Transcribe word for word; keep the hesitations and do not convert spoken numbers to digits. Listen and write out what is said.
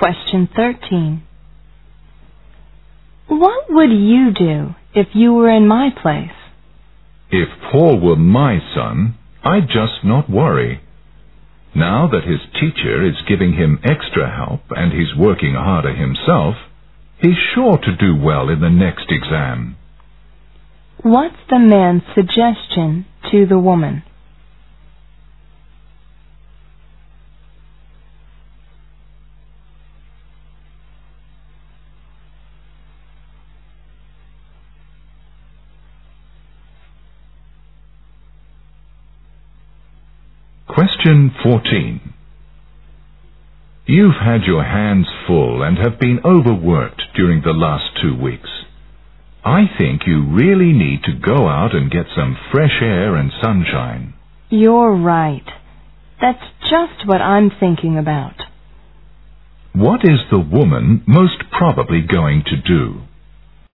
Question thirteen. What would you do if you were in my place? If Paul were my son, I'd just not worry. Now that his teacher is giving him extra help and he's working harder himself, he's sure to do well in the next exam. What's the man's suggestion to the woman? Question fourteen. You've had your hands full and have been overworked during the last two weeks. I think you really need to go out and get some fresh air and sunshine. You're right. That's just what I'm thinking about. What is the woman most probably going to do?